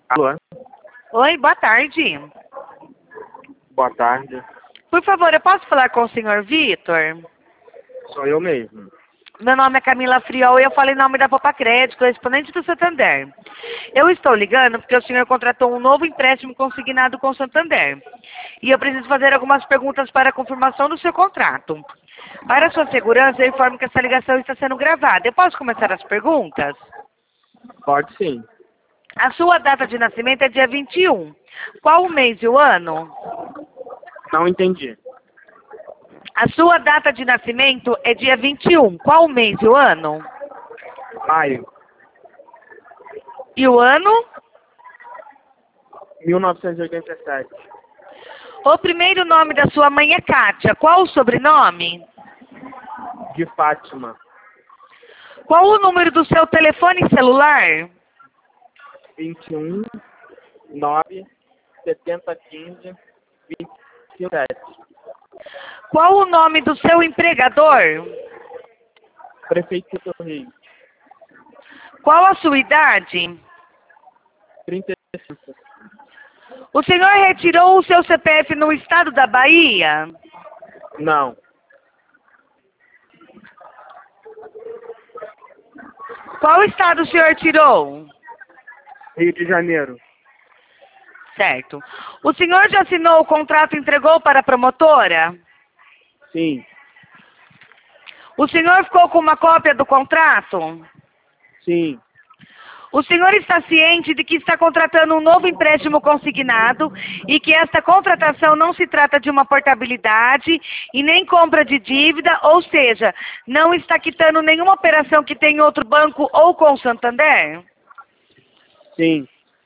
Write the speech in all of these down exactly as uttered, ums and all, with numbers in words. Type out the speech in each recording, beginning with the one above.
Alô? Oi, boa tarde. Boa tarde. Por favor, eu posso falar com o senhor Vitor? Sou eu mesmo. Meu nome é Camila Friol e eu falo em nome da Popa Crédito, correspondente do Santander. Eu estou ligando porque o senhor contratou um novo empréstimo consignado com o Santander. E eu preciso fazer algumas perguntas para a confirmação do seu contrato. Para sua segurança, eu informo que essa ligação está sendo gravada. Eu posso começar as perguntas? Pode sim. A sua data de nascimento é dia vinte e um. Qual o mês e o ano? Não entendi. A sua data de nascimento é dia vinte e um. Qual o mês e o ano? Maio. E o ano? mil novecentos e oitenta e sete. O primeiro nome da sua mãe é Kátia. Qual o sobrenome? De Fátima. Qual o número do seu telefone celular? vinte e um, nove, setenta, quinze, vinte e sete. Qual o nome do seu empregador? Prefeitura do Rio. Qual a sua idade? trinta e cinco. O senhor retirou o seu C P F no estado da Bahia? Não. Qual estado o senhor tirou? Rio de Janeiro. Certo. O senhor já assinou o contrato e entregou para a promotora? Sim. O senhor ficou com uma cópia do contrato? Sim. O senhor está ciente de que está contratando um novo empréstimo consignado e que esta contratação não se trata de uma portabilidade e nem compra de dívida, ou seja, não está quitando nenhuma operação que tem em outro banco ou com o Santander? Sim.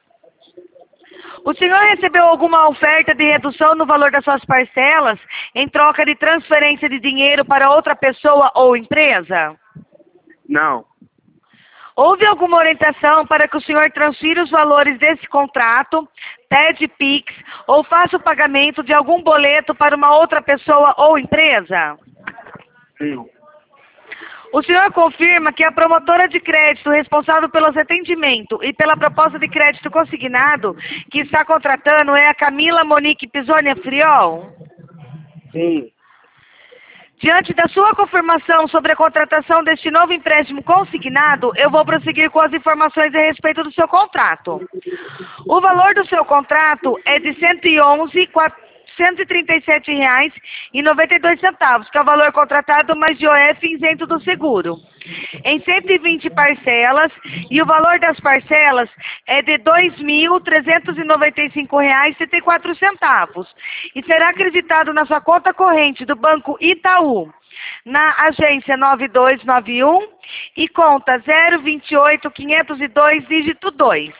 O senhor recebeu alguma oferta de redução no valor das suas parcelas em troca de transferência de dinheiro para outra pessoa ou empresa? Não. Houve alguma orientação para que o senhor transfira os valores desse contrato, pede Pix ou faça o pagamento de algum boleto para uma outra pessoa ou empresa? Sim. O senhor confirma que a promotora de crédito responsável pelos atendimentos e pela proposta de crédito consignado que está contratando é a Camila Monique Pisonia Friol? Sim. Diante da sua confirmação sobre a contratação deste novo empréstimo consignado, eu vou prosseguir com as informações a respeito do seu contrato. O valor do seu contrato é de cento e onze mil quatrocentos e trinta e sete reais e noventa e dois centavos, que é o valor contratado mais I O F isento do seguro, em cento e vinte parcelas, e o valor das parcelas é de dois mil trezentos e noventa e cinco reais e setenta e quatro centavos, e será acreditado na sua conta corrente do Banco Itaú, na agência nove dois nove um e conta zero vinte e oito quinhentos e dois, dígito dois.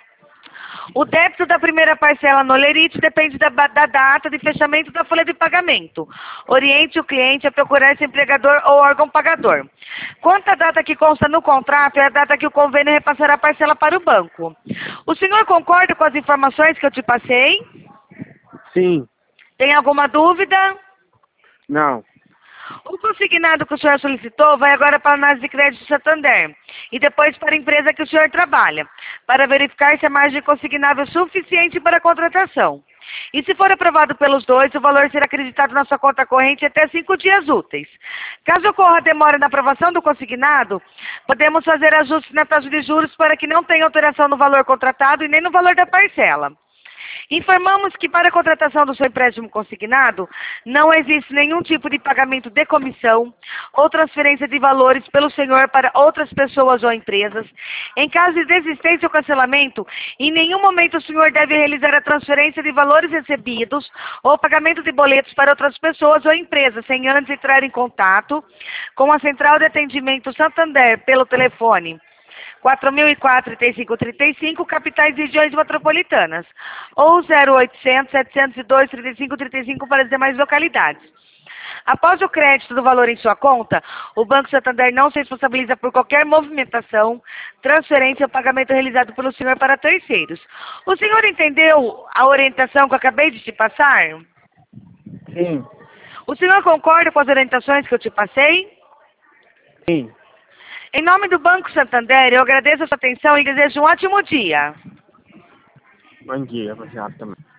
O débito da primeira parcela no Lerite depende da, da data de fechamento da folha de pagamento. Oriente o cliente a procurar seu empregador ou órgão pagador. Quanto à data que consta no contrato, é a data que o convênio repassará a parcela para o banco. O senhor concorda com as informações que eu te passei? Sim. Tem alguma dúvida? Não. O consignado que o senhor solicitou vai agora para a análise de crédito Santander e depois para a empresa que o senhor trabalha, para verificar se a margem consignável é suficiente para a contratação. E se for aprovado pelos dois, o valor será acreditado na sua conta corrente até cinco dias úteis. Caso ocorra demora na aprovação do consignado, podemos fazer ajustes na taxa de juros para que não tenha alteração no valor contratado e nem no valor da parcela. Informamos que para a contratação do seu empréstimo consignado, não existe nenhum tipo de pagamento de comissão ou transferência de valores pelo senhor para outras pessoas ou empresas. Em caso de desistência ou cancelamento, em nenhum momento o senhor deve realizar a transferência de valores recebidos ou pagamento de boletos para outras pessoas ou empresas, sem antes entrar em contato com a Central de Atendimento Santander pelo telefone quatro mil e quatro, trinta e cinco trinta e cinco, capitais e regiões metropolitanas, ou zero oitocentos, setecentos e dois, trinta e cinco trinta e cinco para as demais localidades. Após o crédito do valor em sua conta, o Banco Santander não se responsabiliza por qualquer movimentação, transferência ou pagamento realizado pelo senhor para terceiros. O senhor entendeu a orientação que eu acabei de te passar? Sim. O senhor concorda com as orientações que eu te passei? Sim. Em nome do Banco Santander, eu agradeço a sua atenção e desejo um ótimo dia. Bom dia para a senhora também.